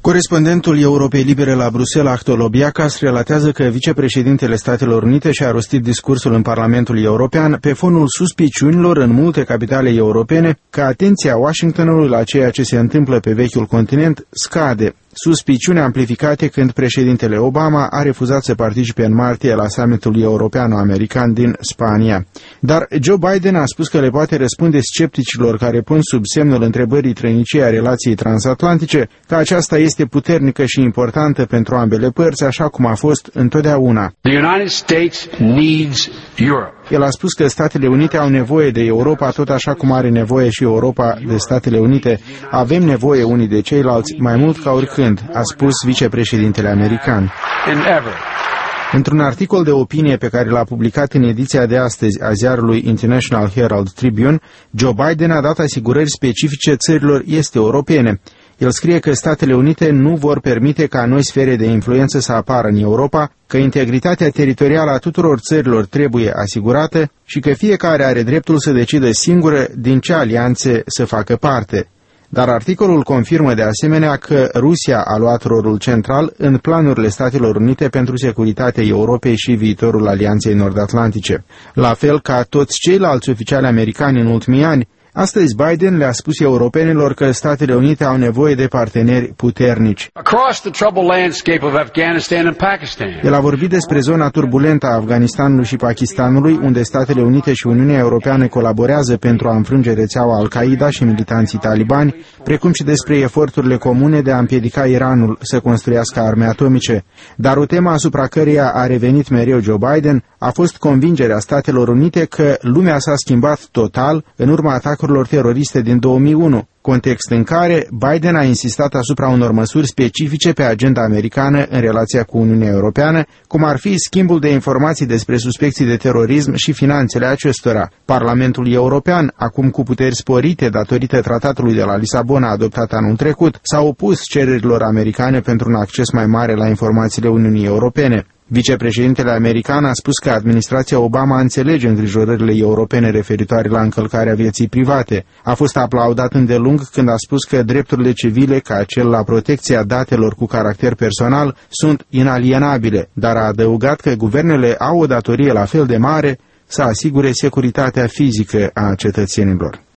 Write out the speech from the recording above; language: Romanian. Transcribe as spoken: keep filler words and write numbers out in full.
Corespondentul Europei Libere la Bruxelles, Achtolobiacas, relatează că vicepreședintele Statelor Unite și-a rostit discursul în Parlamentul European pe fonul suspiciunilor în multe capitale europene că atenția Washingtonului la ceea ce se întâmplă pe vechiul continent scade. Suspiciuni amplificate când președintele Obama a refuzat să participe în martie la summitul european-american din Spania. Dar Joe Biden a spus că le poate răspunde scepticilor care pun sub semnul întrebării trăiniciei a relației transatlantice că aceasta este puternică și importantă pentru ambele părți, așa cum a fost întotdeauna. The United States needs Europe. El a spus că Statele Unite au nevoie de Europa, tot așa cum are nevoie și Europa de Statele Unite. Avem nevoie unii de ceilalți mai mult ca oricând, a spus vicepreședintele american. Într-un articol de opinie pe care l-a publicat în ediția de astăzi a ziarului International Herald Tribune, Joe Biden a dat asigurări specifice țărilor este europene. El scrie că Statele Unite nu vor permite ca noi sfere de influență să apară în Europa, că integritatea teritorială a tuturor țărilor trebuie asigurată și că fiecare are dreptul să decidă singură din ce alianțe să facă parte. Dar articolul confirmă de asemenea că Rusia a luat rolul central în planurile Statelor Unite pentru securitatea Europei și viitorul Alianței Nord-Atlantice. La fel ca toți ceilalți oficiali americani în ultimii ani, astăzi Biden le-a spus europenilor că Statele Unite au nevoie de parteneri puternici. El a vorbit despre zona turbulentă a Afganistanului și Pakistanului, unde Statele Unite și Uniunea Europeană colaborează pentru a înfrânge rețeaua Al-Qaeda și militanții talibani, precum și despre eforturile comune de a împiedica Iranul să construiască arme atomice. Dar o temă asupra căreia a revenit mereu Joe Biden a fost convingerea Statelor Unite că lumea s-a schimbat total în urma atacurilor teroriste din două mii unu, context în care Biden a insistat asupra unor măsuri specifice pe agenda americană în relația cu Uniunea Europeană, cum ar fi schimbul de informații despre suspecții de terorism și finanțele acestora. Parlamentul European, acum cu puteri sporite datorită tratatului de la Lisabona adoptat anul trecut, s-a opus cererilor americane pentru un acces mai mare la informațiile Uniunii Europene. Vicepreședintele american a spus că administrația Obama înțelege îngrijorările europene referitoare la încălcarea vieții private. A fost aplaudat îndelung când a spus că drepturile civile, ca cel la protecția datelor cu caracter personal, sunt inalienabile, dar a adăugat că guvernele au o datorie la fel de mare să asigure securitatea fizică a cetățenilor.